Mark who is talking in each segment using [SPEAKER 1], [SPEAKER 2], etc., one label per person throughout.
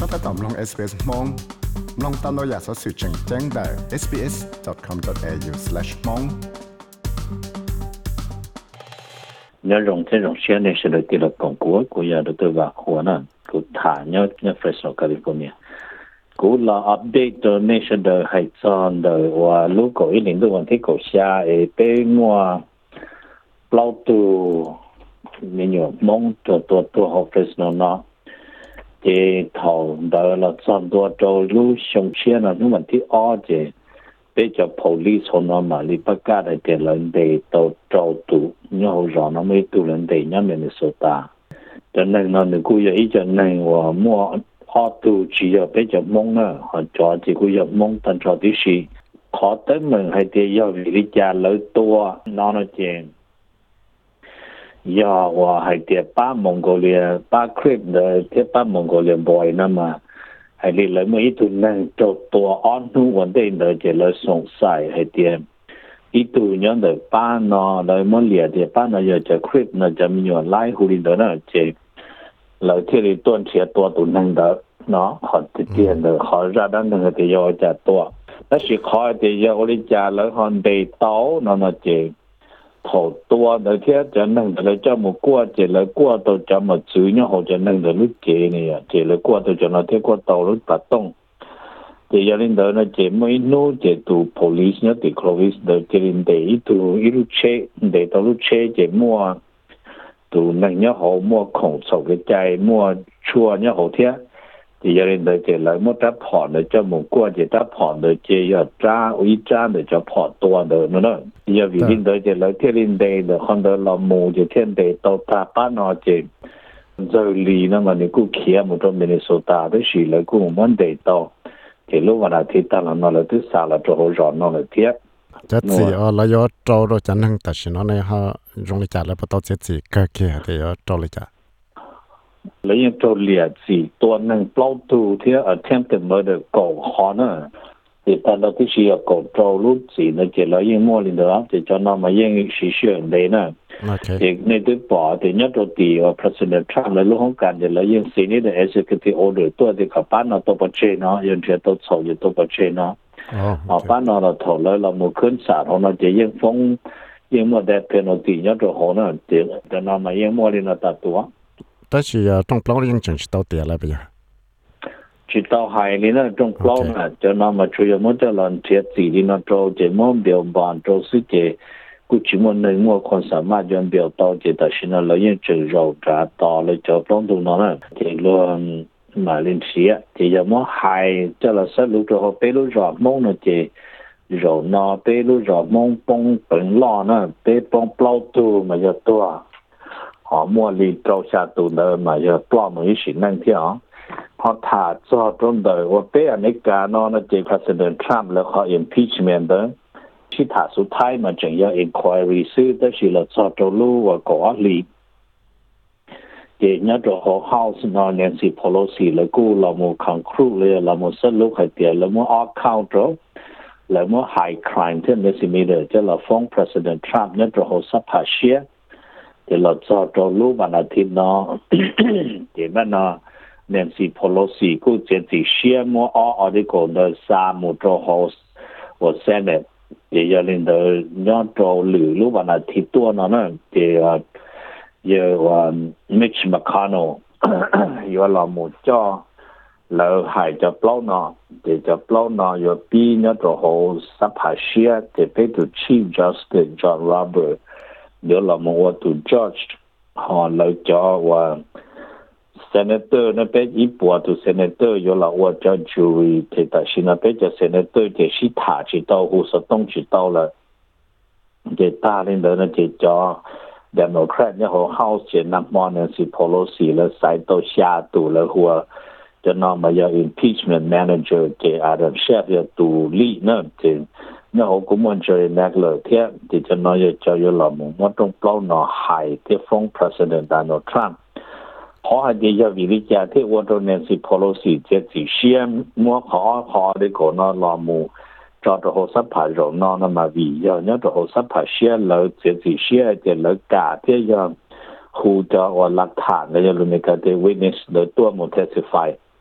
[SPEAKER 1] ก็ถ้าตอบลง SBS มองลองตามเราอยากสอสื่อแจ้งได้ sbs.com.au/mong
[SPEAKER 2] nhớ rong thế rong xe này sẽ được tỷ lệ cộng của nhà đầu tư và của nó của thả nhớ Fresno California của là update donation đời hay son đời và lúc có ý định tôi thấy cổ xa ở bên ngoài lâu từ nhiều mong tua học Fresno nó thì thầu đời là son tua trâu lúc xong xe nó nó mình thấy ó thì bây giờ police họ nó mà đi bắt cá để tiền lần để tàu trâu tụ nhớ họ rõ nó mới tụ lần để nhớ Minnesota cho nên nó được cũng vậy cho nên và mua họ tụ chỉ ở bây giờ mong nữa họ cho chỉ cũng giờ mong thành cho tí gì họ tới mình hay thì do vì đi trả lời tua nó chuyện do và hay thì ba Mongolia ba Crip để thì ba Mongolia boy nó mà hay đi lấy mấy tụ năng cho tua on nu vấn đề để chỉ lấy song sai hay thì ít tụ nhớ để ba nó lấy mấy liệt thì ba nó giờ cho Crip nó cho mình nhiều lái hú đi đó nó chỉ lời thì đi tuân chia tua tụ năng đó nó họ thực hiện được họ ra đó năng thì do trả tua đó chỉ khỏi thì do đi trả lấy họ để tàu nó chỉ thầu tua để thiết cho năng để cho một qua chỉ lấy qua tôi cho một chữ nhá họ cho năng để lúc chế này chỉ lấy qua tôi cho nó thiết qua tàu lúc bắt tông thì giờ lên đó nó chỉ mới nô chỉ tụ police nhá thì police để chỉ lên để tụ lúc chế để tàu lúc chế chỉ mua tụ năng nhá họ mua khổng sầu cái trái mua chua nhá họ thiết thì giờ lên đó chỉ lấy một đáp họ để cho một qua chỉ đáp họ để chỉ giờ tra uy tra để cho họ tua để nó giờ vì lên đó chỉ lấy thiên linh đề để con đó là mù chỉ thiên đề tàu ta bán nó chỉ rồi lì nó mà nếu cứ kia một trong Minnesota đó chỉ lấy cũng muốn đề tàu thì lúc mà là thì ta là nó là thứ sao là chỗ rõ nó là thiết
[SPEAKER 3] chắc gì là do trâu rồi chẳng năng tại nó này ha dùng để trả lại bắt đầu chết gì cái kia thì trâu lại trả
[SPEAKER 2] lấy những trâu liệt gìตัวหนึ่งเปล่าตูที่attempt murder ก่อเขาเนี่ยthì ta đã thấy sự cổ trâu lúc gì nó chỉ là những mua lên đó thì cho nó mà những sự chuyện đấy nè thì nên tôi bỏ thì nhất đầu tiên President Trump là lúc không cần thì là những sự này để executive order tôi thì các bạn nó tôi bắt chế nó những chuyện tôi xấu thì tôi bắt chế nó họ bạn nó là thầu lại là một cơn sạt họ nó chỉ những phong những mua đẹp penalty nhất đầu họ nó thì cho nó mà những mua lên là tạt tua
[SPEAKER 3] đó là trong bao nhiêu chuyện tao tiền lại bây giờ
[SPEAKER 2] chỉ tao hay nên là trong lâu mà cho nó mà chủ yếu muốn cho lần thiệt gì thì nó trâu chỉ muốn biểu bản trâu sự chỉ cũng chỉ muốn nơi mua con sản mà cho biểu tao chỉ tại sao nó lấy những chữ rau trả tao lấy cho trong tụi nó là thì luôn mà lên xía thì giờ muốn hay cho là sẽ lúc cho họ bé lúc rõ mong nó chỉ rồi nó bé lúc rõ mong bông bẩn lo nó bé bông plau tu mà giờ tua họ mua lì trâu xa tụ nơi mà giờ plau mới xịn năng thế hả họ thả cho trong đời và bây giờ này cả nó chỉ President Trump là họ impeachment đó chỉ thả số thái mà chẳng do inquiry sư đó chỉ là cho trong lưu và có lý thì nhớ rồi họ House nó Nancy Pelosi là cô là một conclude là một số lúc hay tiền là một account rồi là một high crime thế nên sự mi để cho là phong President Trump nhớ rồi họ sắp hạ share thì là cho trong lưu và là thì nó thì mà nó Nancy Pelosi ก็จะติเชียมัวอดีกว่าสามมุตร House 或 Senate 也要令到要做หรือรู้ว่านาทีตัวนั้นนะที่ว่า Mitch McConnell 要เราหมดจ่อแล้วหายจะเปล่าเนาะที่จะเปล่าเนาะ要ปีเนี่ยตัว House สัพพเชียที่ไปตัว Chief Justice John Roberts เดี๋ยวเรามาว่าตัว Judge họแล้วจ่อว่าSenator 那边一波都 Senator 有了我叫 jury ที่แต่是那边叫 Senator ที่是他知道或是东知道了ที่大领导那ที่叫 Democrat 然后 House ที่นักมอนั่นสิ Pelosi แล้วใส่ตัว下ตูแล้วหัวจะนำมา要 impeachment manager ที่ Adam Schiff 要ตูลีนั่นที่然后公文就那个天ที่จะนำ要有了我ต้องเปล่าหน่อหายที่ฟ้อง President Donald Trump họ hay đi ra vì lý do thếว่าตัว Nancy Pelosi จะ只先摸เขา的个那老母找着好สัพพะเรา那那么为要那着好สัพพะ先了จะ只先的了假的要หูจะว่าหลักฐานแล้วจะรู้ไหมครับที่ witness 的ตัวหมด testify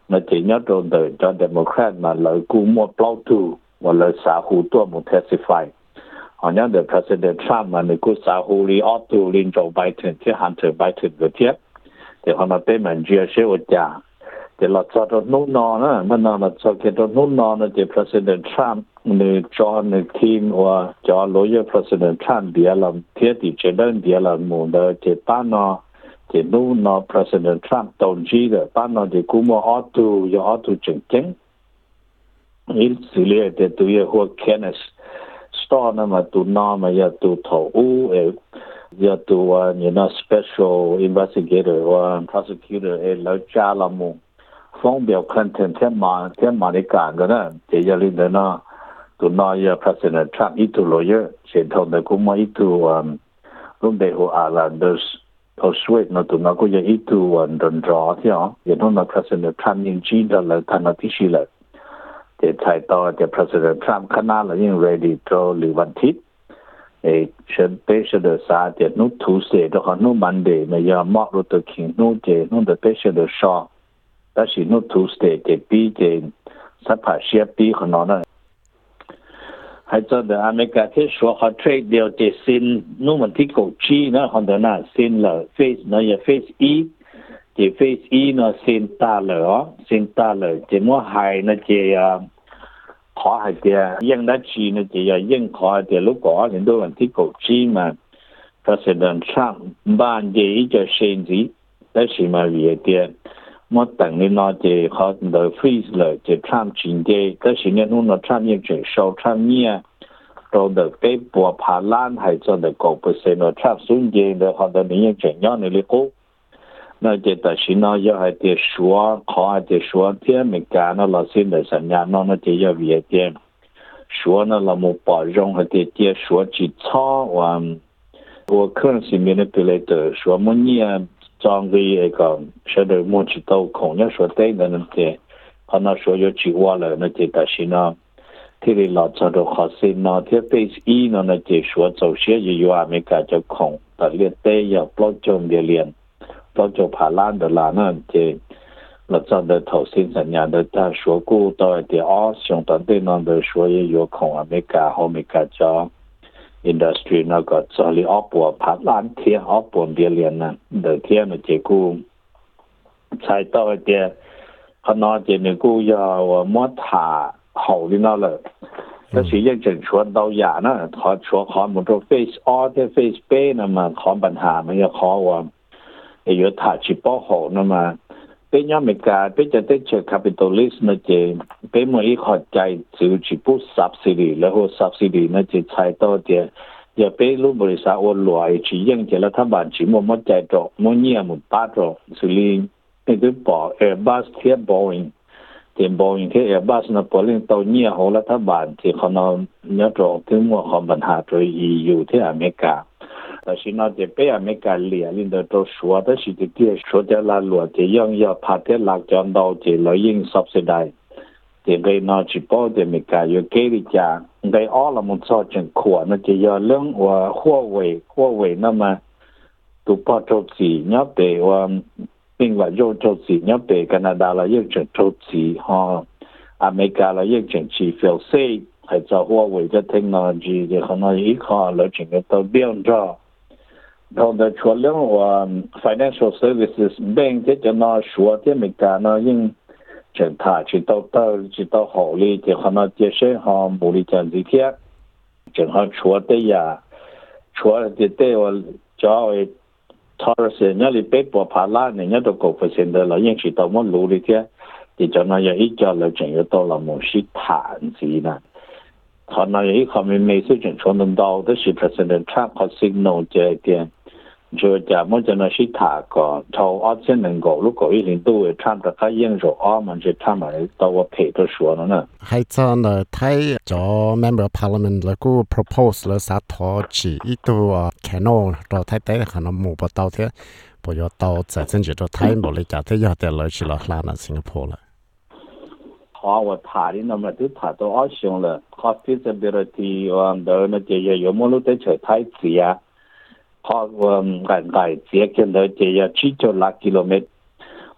[SPEAKER 2] 那这样做的叫 Democrat 嘛，来估摸标图，我来撒胡多么 testify。好像的 President Trump 嘛，你估撒胡里奥图林做 Biden， ที่ Hunter Biden 个贴，แต่เขามาเป็นมันเจียเชื่อจ่าแต่เราจะต้องนู่นนอนนะมันนอนเราจะเกิดนู่นนอนนะที่ President Trump นี่จอในทีมว่าจอ lawyer President Trump เดียร์เราเทียดีเจเดินเดียร์เราหมู่เดอที่ป้านอที่นู่นนอ President Trump ตอนจีเลยป้านอที่กูมาออตูอย่าออตูจริงๆนี่สิเลียที่ตัวหัว Kenneth Store นะมาตัวนอมาอย่าตัวเท่าอย่าตัวspecial investigator ว่า prosecutor แล้วจ้าละมุฟ้องเบียวคันเทนเทียมาในการกันนะจะอย่าลืมนะตัวนอย่า President Trump อีตัว lawyer เช่นทางในกูมาอีตัวรุ่งเดียวอะไรเดอร์เอาสวีทนะตัวนก็อย่าอีตัวดนรอที่อ๋ออย่างนั้นนะ President Trump ยังจีนแล้วทันทีสิเลยแต่ไทยต่อจะ President Trump ขนาดแล้วยัง ready ตัวหรือวันที่ฉันเป็นเสด็จสาเดียนู้ทูเสด็จเขานู้มันเดย์ในยามอกรถขิงนู้เจนู้เดเป็นเสด็จชอแต่สินู้ทูเสด็จปีเจสัพพะเชียปีขนาดนั้นให้เจ้าเดอเมริกาที่ชัวเขาเทรดเดียวเจซินนู้มันที่กูจีนะคนเดียวน่ะซินเลยเฟสนะอย่าเฟสอีเจเฟสอีนะซินตาเลยเจมัวไฮนะเจขอให้เดียยังได้จีนจะยังขอให้เดียลูกก่อเห็นด้วยวันที่กูจีมา President Trump บ้านเจจะเช่นสิแต่สิมาเวียเดียเมื่อตั้งนี้นอเจเขาเดฟรีสเลยจะ Trump จริงเจแต่สิเนี่ยนู้น Trump ยังจะโชว์ Trump เนี่ยเราเดไปปัวพาล้านให้จนเดก%Trump สุนเจเดเขาเดนี้ยังจะย้อนในเรื่องกู那这但是呢，要还得说，考还得说，天没干那老现在三年那就要别点说呢，那么包容还得点说几操我可能是面对来的说么呢，装个一个晓得么知道空要说对的那点，他那说有几万了，那这但是呢，ที่เราจะดูข้อสินนะที่ Face E นะจะ说走些也有อเมริกาจะ空แต่เรียนเตยอย่าปลดจมเรียนเราจะผ่านล้านดอลลาร์นั่นเจเราจะได้ถอดสินสัญญาได้ถ้าชัวกู้ต่อเดี๋ยวส่งตอนเดินนั่นได้ชัวอยู่ของอเมริกาจะอินดัสทรีนั่นก็จะเรียกปัวผ่านล้านเทียปัวเดียเรียนนั่นเดี๋ยวเทียนเจกู้ใช้ต่อเดี๋ยวขณะเจนกู้ยาวมัดหาเขาที่นั่นเลยแต่สิ่งยังจะชวนเราอย่านะขอชัวขอหมดตัว Face All ที่ Face Pay นั่นมาขอปัญหาไม่อยากขอว่า有他去保护那么เป็นอเมริกาเป็นจะได้เชื่อ capitalist นะเจเป็นมืออีกขอใจจะจีบ subsidy แล้วก็ subsidy นะเจใช้ต่อเดียอย่าเป็นรูปบริษัทวนรวยจียังเจรัฐบาลจีมั่วใจจอกมั่วเนี่ยมั่วป้าจอกสุรินเป็นตัวบอก Airbus เทียบ Boeing เทียบ Boeing ที่ Airbus นะพอเรื่องตัวเนี่ยของรัฐบาลที่เขานอนเนี่ยจอกถึงมั่วของปัญหาตัว EU ที่อเมริกา但是呢，这边没干练，领导都说的是这点，说的那路这样要怕的辣椒刀这来引 subsidy， 这个呢去包的没干有给的家，在all那么早真苦，那就要扔我货尾那么都把周期，要被我另外有周期，要被加拿大了有整周期哈，อเมริกา了有整期 feel safe， 还做货尾的 technology， 就可能依靠了整个都变着。เราได้ชวนเรื่องว่า financial services bank ที่จะน่าชัวที่อเมริกาน่ายิ่งเฉินถ่ายจิตเอาหอลีที่เขาน่าจะใช้หอมูลจันทร์ที่เที่ยจึงเขาชัวได้ยาชัวที่ได้ว่าจะเอาทอร์เซนเนี่ยหรือเป็นปัวพาล้านเนี่ยตัวกบเซ็นเดอร์เรายิ่งจิตเอามันรู้เลยที่ที่จะน่าอย่างอีกจะเราจึงจะต้องเราหมุนชิฐานสินะ他那一方面每次整传动到的是 President Trump 和 signal 这点，就讲么就那是他个，头2000能够如果一年都会 Trump 的他应手们就他们到我陪着说了呢。
[SPEAKER 3] ให้เจ้าเนี่ยไทยจอ member parliament แล้วก็ propose แล้วสาธอจีอีตัว Kano เราไทยแต่ขนมหมูปะเตาเท่ปอยเตา在政治ตัวไทยบริจาคที่ยอดแต่เลยชิลาลานะสิงคโปร์เลย
[SPEAKER 2] 我查的那么都查到2项了 ，feasibility 的那这些有么路在车太子啊，好眼界这跟到这些7.6 kilometer，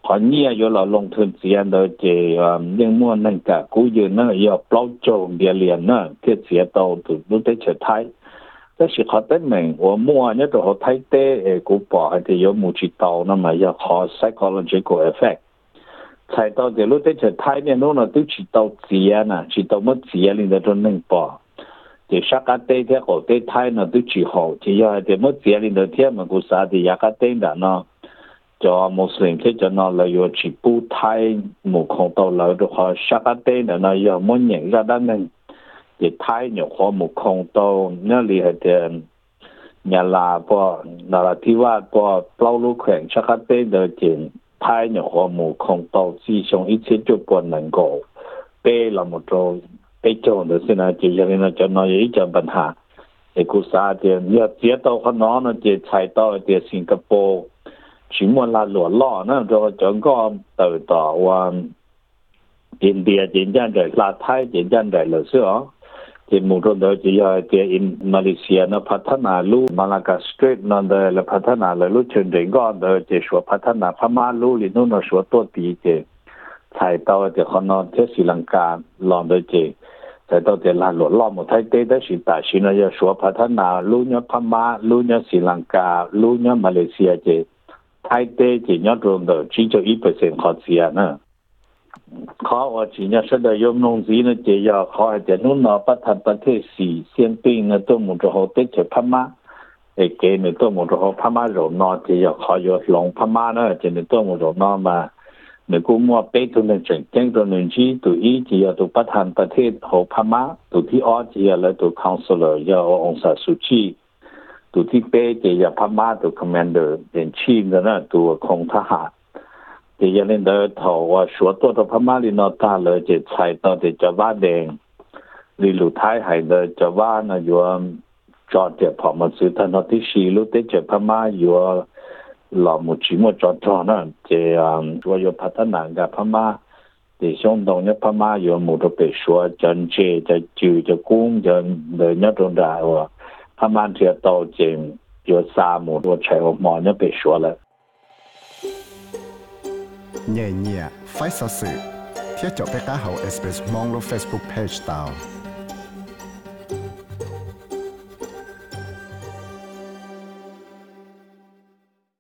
[SPEAKER 2] họ nhia vô là lông thuyền tiền đó chỉ nhưng mua nên cả cú dư nó giờ bao trộn địa liền nó thiết chế tàu từ lúc tới trở thái đó là họ tới mình và mua nhất là họ thấy tế cú bỏ thì có một chiếc tàu nó mà giờ họ psychological effect chạy tàu thì lúc tới trở thái nên nó là chỉ tàu tiền nè chỉ tàu mất tiền liền đó nên bỏ thì sắc cái tế thì họ tế thái nó chỉ họ thì giờ thì mất tiền liền đó thì mà cú sa thì cái tế đó nó cho Muslim thế cho nó là有chỉ不太冇看到了的话，下个day呢，那要么人家他们也太nhiều khó冇看到，那里係嘅nhà là po làที่ว่าpo เปล่าลูกแข่ง下个day的件太nhiều khó冇看到，自從一切就不能夠被那麼多被做的現在就因為就那有一種ปัญหาไอ้กุศลเดียวเนี่ยเสียตัวเขาน้องนะจะใช้ตัวเดียวสิงคโปร์chỉ muốn là lúa lọ nó rồi chúng có từ đó và India chiến tranh rồi là Thái chiến tranh rồi là xưa thì một trong đó chỉ là thì Malaysia nó phát triển lu Malacca Strait nó là phát triển là lu trên đỉnh có đó thì số phát triển là Pama lu thì nó số tốt tí thì chạy tàu thì họ nó theo Sri Lanka làm được thì chạy tàu thì là lúa lọ một thái tế đó chỉ tại chỉ nó số phát triển là lu nhớ Pama lu nhớ Sri Lanka lu nhớ Malaysia thì thái tế chỉ nhớ trong đó chỉ cho 1% khó tiền nữa khó và chỉ nhớ sẽ được dùng nông gì nữa chỉ giờ khó thì nó nó bắt thành bắt thế gì先定呢都冇做好的就拍嘛诶给呢都冇做好拍嘛rồi nó thì giờ khó有 lòng 拍嘛呢就呢都冇做nó mà nếu cũng mua bé tụi mình chẳng chẳng tụi mình chỉ tụi ý chỉ giờ tụi bắt thành bắt thế hậu拍嘛tụiที่อ้อchỉ giờ là tụi counselor giờ ông xã su chi tụiที่เป้จะอย่าพม่าตัว commander เป็นชีมแล้วนะตัวของทหารที่ยังเล่นเดินถอว่าชัวตัวพม่าลีนอตาเลยจะใช้ตัวจะว่าแดงลีลูท้ายหายเลยจะว่านะอยู่จอดเจ็บพอมาซื้อทันที่ชีลูเตจะพม่าอยู่หล่อมุจิมุจอดนะจะว่าอยู่พัฒนากับพม่าที่ช่วงตรงนี้พม่าอยู่หมู่ตัวไปชัวจันเจจะจือจะกุ้งจะเดินยัดตรงได้ว่าพม่าเทียโตจริง有沙漠多柴火毛那被说了。
[SPEAKER 1] nhẹ nhẹ phải sợ sự thiết cho bé cá hậu express mong lo Facebook page tao